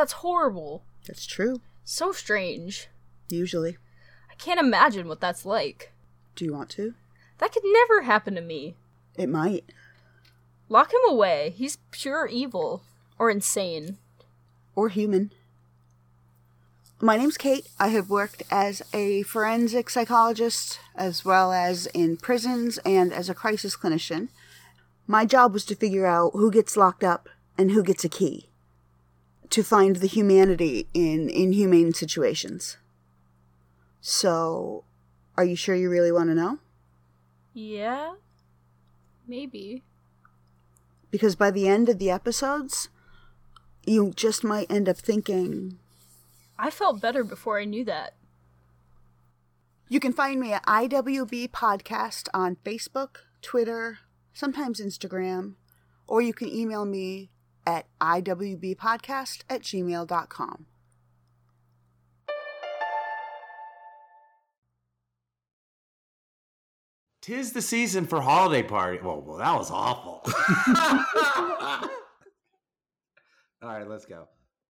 That's horrible. That's true. So strange. Usually. I can't imagine what that's like. Do you want to? That could never happen to me. It might. Lock him away. He's pure evil. Or insane. Or human. My name's Kate. I have worked as a forensic psychologist, as well as in prisons and as a crisis clinician. My job was to figure out who gets locked up and who gets a key. To find the humanity in inhumane situations. So, are you sure you really want to know? Yeah? Maybe. Because by the end of the episodes, you just might end up thinking... I felt better before I knew that. You can find me at IWB Podcast on Facebook, Twitter, sometimes Instagram, or you can email me at iwbpodcast@gmail.com. Tis the season for holiday party. Well, that was awful. All right, let's go.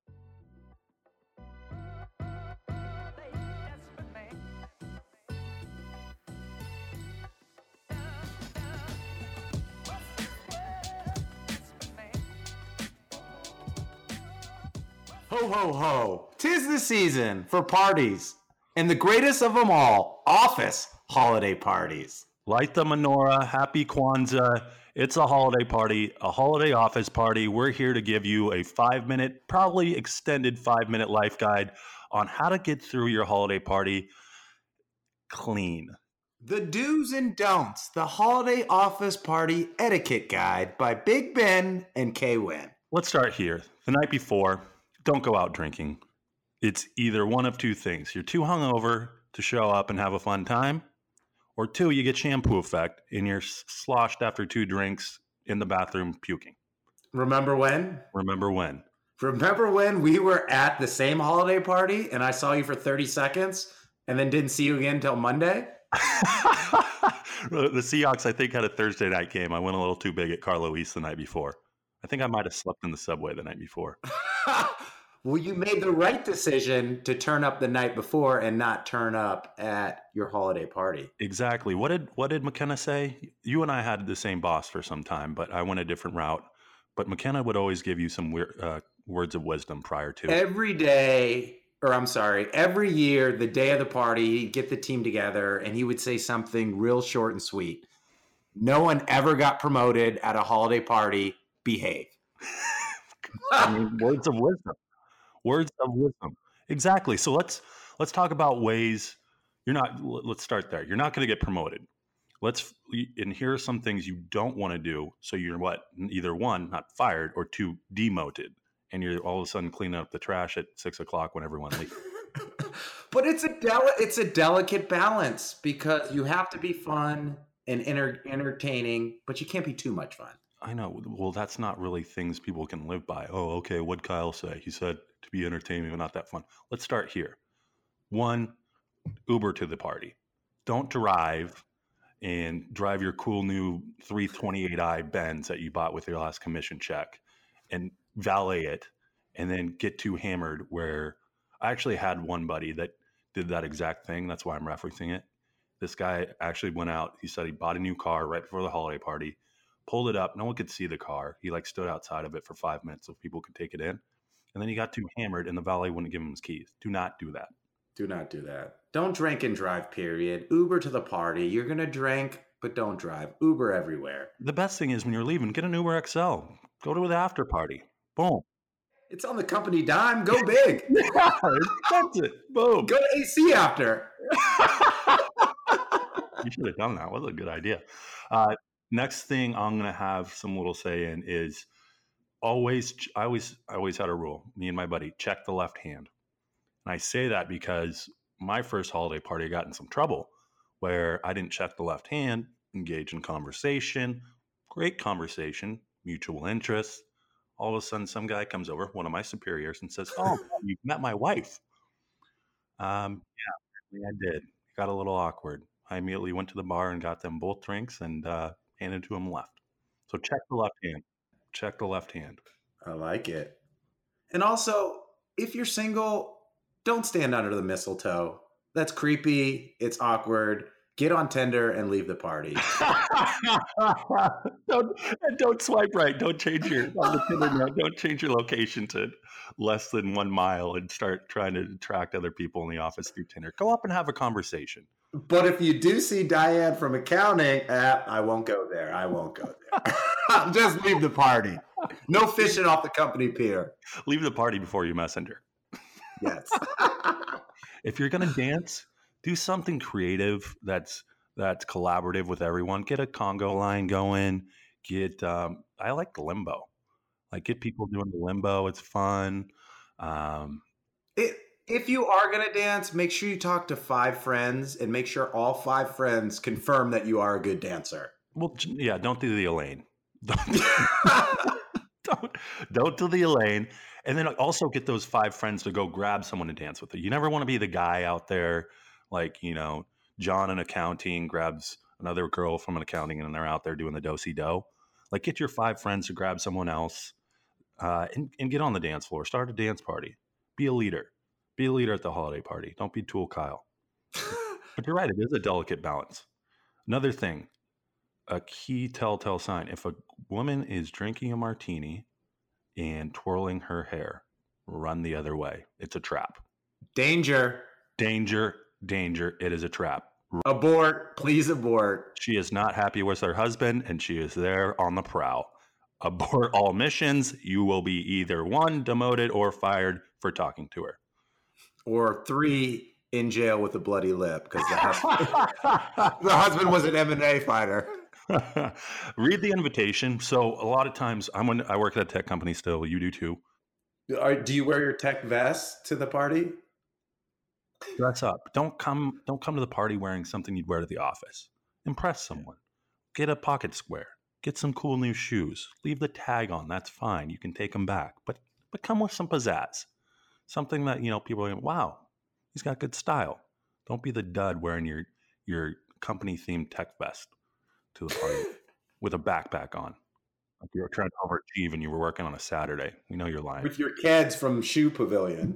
Ho, ho, ho. 'Tis the season for parties. And the greatest of them all, office holiday parties. Light the menorah. Happy Kwanzaa. It's a holiday party, a holiday office party. We're here to give you a 5-minute, probably extended 5-minute life guide on how to get through your holiday party clean. The Do's and Don'ts, the Holiday Office Party Etiquette Guide by Big Ben and K-Win. Let's start here. The night before, don't go out drinking. It's either one of two things. You're too hungover to show up and have a fun time, or two, you get shampoo effect and you're sloshed after 2 drinks in the bathroom puking. Remember when? Remember when? Remember when we were at the same holiday party and I saw you for 30 seconds and then didn't see you again until Monday? The Seahawks, I think, had a Thursday night game. I went a little too big at Carlo East the night before. I think I might have slept in the subway the night before. Well, you made the right decision to turn up the night before and not turn up at your holiday party. Exactly. What did McKenna say? You and I had the same boss for some time, but I went a different route. But McKenna would always give you some words of wisdom prior to. Every year, the day of the party, he'd get the team together and he would say something real short and sweet. No one ever got promoted at a holiday party. Behave. I mean, words of wisdom. Words of wisdom. Exactly. So let's talk about ways let's start there. You're not going to get promoted. And here are some things you don't want to do. So you're either 1, not fired, or 2, demoted. And you're all of a sudden cleaning up the trash at 6:00 when everyone leaves. But it's a delicate balance because you have to be fun and entertaining, but you can't be too much fun. I know. Well, that's not really things people can live by. Oh, okay. What'd Kyle say? He said to be entertaining, but not that fun. Let's start here. 1, Uber to the party. Don't drive your cool new 328i Benz that you bought with your last commission check and valet it and then get too hammered where I actually had one buddy that did that exact thing. That's why I'm referencing it. This guy actually went out. He said he bought a new car right before the holiday party. Pulled it up. No one could see the car. He stood outside of it for 5 minutes so people could take it in. And then he got too hammered and the valet wouldn't give him his keys. Do not do that. Do not do that. Don't drink and drive, period. Uber to the party. You're going to drink, but don't drive. Uber everywhere. The best thing is when you're leaving, get an Uber XL. Go to the after party. Boom. It's on the company dime. Go big. Yeah, that's it. Boom. Go to AC after. You should have done that. That was a good idea. Next thing I'm going to have some little say in is I always had a rule, me and my buddy, check the left hand. And I say that because my first holiday party, I got in some trouble where I didn't check the left hand, engage in conversation, great conversation, mutual interests. All of a sudden, some guy comes over, one of my superiors, and says, "Oh, you've met my wife." Yeah, I did. It got a little awkward. I immediately went to the bar and got them both drinks and handed to him left. So check the left hand. Check the left hand. I like it. And also, if you're single, don't stand under the mistletoe. That's creepy. It's awkward. Get on Tinder and leave the party. don't swipe right. Don't change your on the Tinder note, don't change your location to less than 1 mile and start trying to attract other people in the office through Tinder. Go up and have a conversation. But if you do see Diane from accounting, I won't go there. I won't go there. Just leave the party. No fishing off the company pier. Leave the party before you messenger. Yes. If you're going to dance, do something creative that's collaborative with everyone. Get a Congo line going. I like the limbo. Like, get people doing the limbo. It's fun. If you are going to dance, make sure you talk to 5 friends and make sure all 5 friends confirm that you are a good dancer. Well, yeah, don't do the Elaine. Don't do the Elaine. And then also get those 5 friends to go grab someone to dance with you. You never want to be the guy out there, like, John in accounting grabs another girl from an accounting and they're out there doing the do-si-do. Like, get your 5 friends to grab someone else and get on the dance floor. Start a dance party. Be a leader. Be a leader at the holiday party. Don't be Tool Kyle. But you're right. It is a delicate balance. Another thing, a key telltale sign. If a woman is drinking a martini and twirling her hair, run the other way. It's a trap. Danger. Danger. Danger. It is a trap. Abort. Please abort. She is not happy with her husband and she is there on the prowl. Abort all missions. You will be either 1, demoted or fired for talking to her. Or 3, in jail with a bloody lip because the husband was an MMA fighter. Read the invitation. So a lot of times I work at a tech company still. You do too. Do you wear your tech vest to the party? Dress up. Don't come to the party wearing something you'd wear to the office. Impress someone. Get a pocket square. Get some cool new shoes. Leave the tag on. That's fine. You can take them back. But come with some pizzazz. Something that, people are going, wow, he's got good style. Don't be the dud wearing your company themed tech vest to the party with a backpack on. Like you were trying to overachieve and you were working on a Saturday. We know you're lying. With your kids from Shoe Pavilion.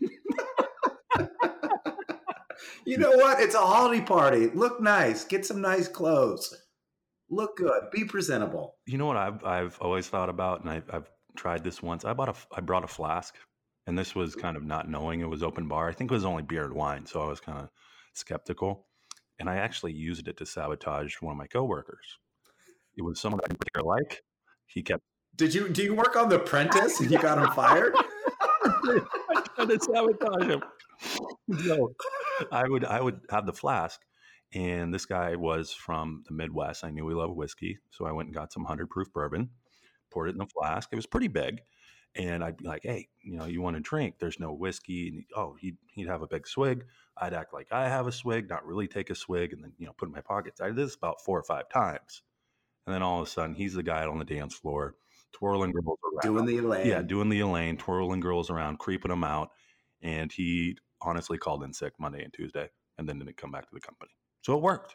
You know what? It's a holiday party. Look nice. Get some nice clothes. Look good. Be presentable. You know what I've always thought about, and I've tried this once. I brought a flask, and this was kind of not knowing it was open bar. I think it was only beer and wine, so I was kind of skeptical. And I actually used it to sabotage one of my coworkers. It was someone I didn't particularly like. He kept. Do you work on The Apprentice and you got him fired? I tried to sabotage him. So I would have the flask, and this guy was from the Midwest. I knew he loved whiskey, so I went and got some 100 proof bourbon, poured it in the flask. It was pretty big, and I'd be like, "Hey, you want a drink? There's no whiskey." And he'd have a big swig. I'd act like I have a swig, not really take a swig, and then put it in my pockets. I did this about 4 or 5 times, and then all of a sudden, he's the guy on the dance floor, twirling girls around, doing the Elaine. Yeah, doing the Elaine, twirling girls around, creeping them out, and he honestly called in sick Monday and Tuesday, and then didn't come back to the company. So it worked.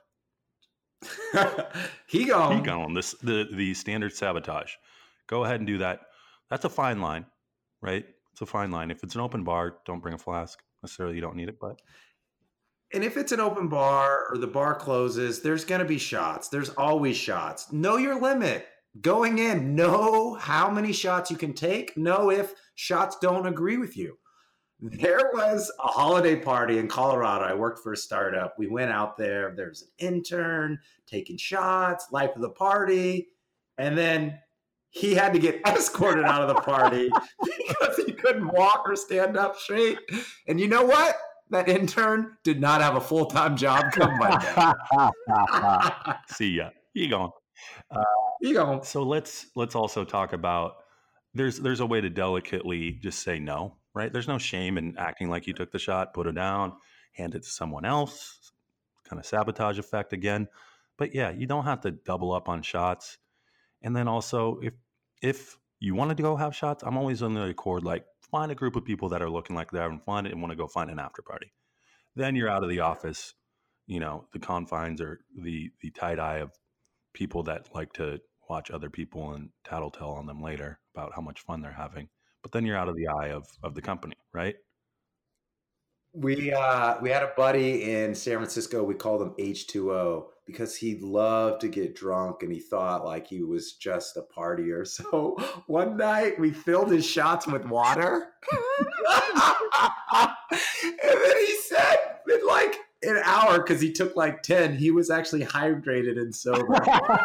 He gone. The standard sabotage. Go ahead and do that. That's a fine line, right? It's a fine line. If it's an open bar, don't bring a flask. Necessarily, you don't need it, but. And if it's an open bar or the bar closes, there's going to be shots. There's always shots. Know your limit. Going in, know how many shots you can take. Know if shots don't agree with you. There was a holiday party in Colorado. I worked for a startup. We went out there. There's an intern taking shots, life of the party. And then he had to get escorted out of the party because he couldn't walk or stand up straight. And you know what? That intern did not have a full-time job come Monday. See ya. You gone. So let's also talk about there's a way to delicately just say no, right? There's no shame in acting like you took the shot, put it down, hand it to someone else, kind of sabotage effect again. But yeah, you don't have to double up on shots. And then also, if you wanted to go have shots, I'm always on the accord, like find a group of people that are looking like they're having fun and want to go find an after party. Then you're out of the office, the confines or the tight eye of people that like to watch other people and tattletale on them later about how much fun they're having. but then you're out of the eye of the company, right? We had a buddy in San Francisco. We called him H2O because he loved to get drunk and he thought like he was just a partier. So one night we filled his shots with water. And then he said in like an hour, because he took like 10, he was actually hydrated and sober.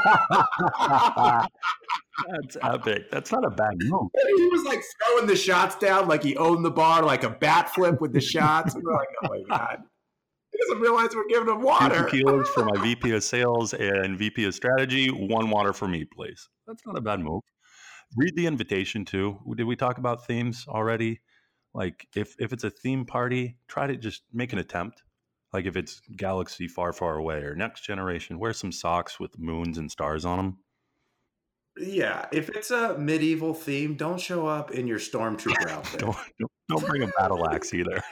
That's epic. That's not a bad move. He was like throwing the shots down like he owned the bar, like a bat flip with the shots. We're like, oh my God. He doesn't realize we're giving him water. 2 tequilas for my VP of sales and VP of strategy. 1 water for me, please. That's not a bad move. Read the invitation too. Did we talk about themes already? Like if it's a theme party, try to just make an attempt. Like if it's Galaxy Far, Far Away or Next Generation, wear some socks with moons and stars on them. Yeah, if it's a medieval theme, don't show up in your stormtrooper outfit. Don't bring a battle axe either.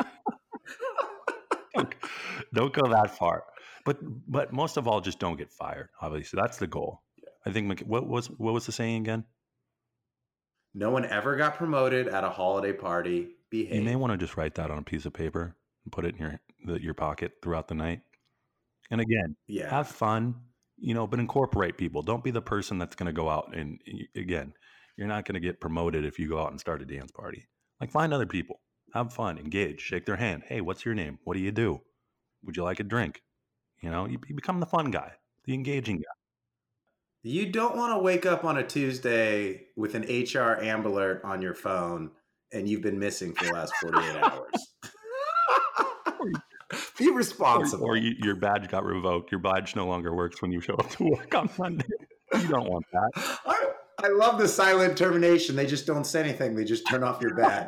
Don't go that far. But most of all, just don't get fired. Obviously, that's the goal. I think what was the saying again? No one ever got promoted at a holiday party. Behave. You may want to just write that on a piece of paper and put it in your pocket throughout the night. And again, have fun. But incorporate people. Don't be the person that's going to go out and, again, you're not going to get promoted if you go out and start a dance party. Like, find other people. Have fun. Engage. Shake their hand. Hey, what's your name? What do you do? Would you like a drink? You become the fun guy, the engaging guy. You don't want to wake up on a Tuesday with an HR Amber Alert on your phone and you've been missing for the last 48 hours. Be responsible. Or your badge got revoked. Your badge no longer works when you show up to work on Monday. You don't want that. I love the silent termination. They just don't say anything. They just turn off your badge.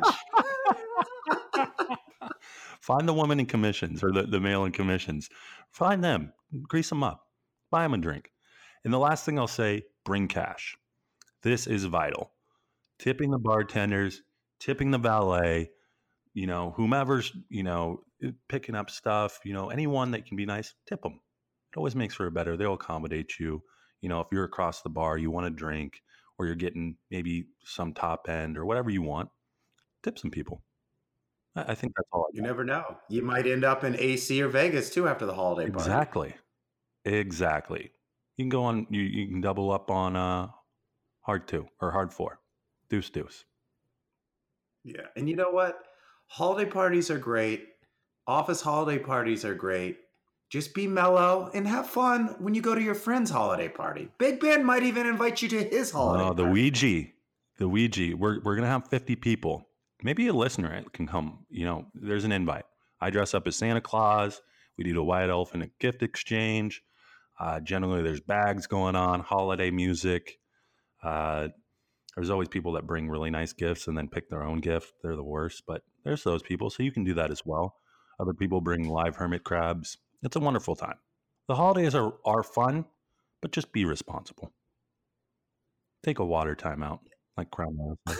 Find the woman in commissions or the male in commissions. Find them. Grease them up. Buy them a drink. And the last thing I'll say, bring cash. This is vital. Tipping the bartenders, tipping the valet, whomever's, picking up stuff, anyone that can be nice, tip them. It always makes for a better. They'll accommodate you. If you're across the bar, you want a drink or you're getting maybe some top end or whatever you want, tip some people. I think that's all. You never know. You might end up in AC or Vegas too after the holiday party. Exactly. You can go on, you can double up on hard 2 or hard 4. Deuce. Yeah. And you know what? Holiday parties are great. Office holiday parties are great. Just be mellow and have fun when you go to your friend's holiday party. Big Ben might even invite you to his holiday party. The Ouija. We're going to have 50 people. Maybe a listener can come. There's an invite. I dress up as Santa Claus. We do a white elf and a gift exchange. Generally, there's bags going on, holiday music. There's always people that bring really nice gifts and then pick their own gift. They're the worst, but there's those people. So you can do that as well. Other people bring live hermit crabs. It's a wonderful time. The holidays are fun, but just be responsible. Take a water timeout, like Crown Royal.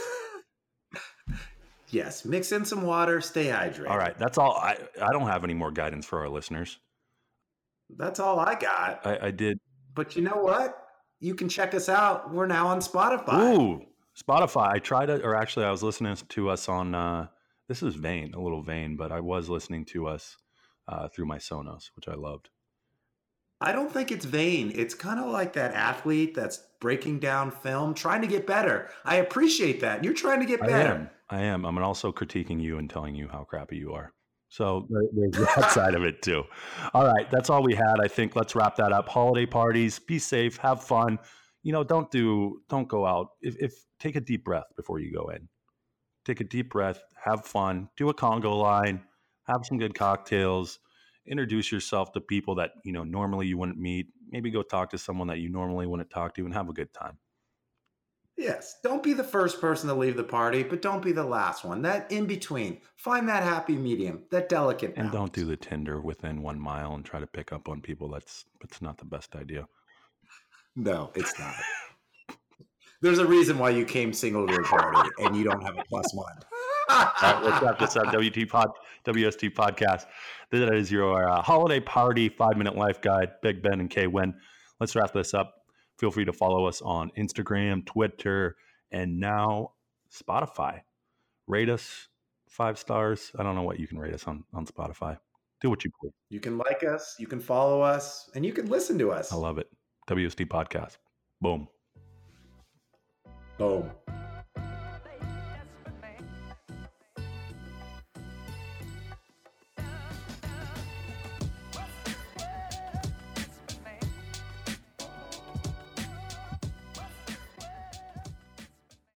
Yes, mix in some water, stay hydrated. All right, that's all. I don't have any more guidance for our listeners. That's all I got. I did. But you know what? You can check us out. We're now on Spotify. Ooh, Spotify. I was listening to us on, this is vain, a little vain, but I was listening to us through my Sonos, which I loved. I don't think it's vain. It's kind of like that athlete that's breaking down film, trying to get better. I appreciate that. You're trying to get better. I am. I'm also critiquing you and telling you how crappy you are. So there's that side of it too. All right. That's all we had. I think let's wrap that up. Holiday parties, be safe, have fun. Don't go out. If take a deep breath before you go in. Take a deep breath, have fun, do a Congo line, have some good cocktails, introduce yourself to people that, normally you wouldn't meet. Maybe go talk to someone that you normally wouldn't talk to and have a good time. Yes. Don't be the first person to leave the party, but don't be the last one. That in between. Find that happy medium, that delicate balance. And don't do the Tinder within 1 mile and try to pick up on people. That's not the best idea. No, it's not. There's a reason why you came single to a party and you don't have a +1. All right, let's wrap this up. WST Podcast. That is your holiday party 5-minute life guide. Big Ben and Kay Wynn. Let's wrap this up. Feel free to follow us on Instagram, Twitter, and now Spotify. Rate us 5 stars. I don't know what you can rate us on Spotify. Do what you please. You can like us, you can follow us, and you can listen to us. I love it. WSD Podcast. Boom. Boom.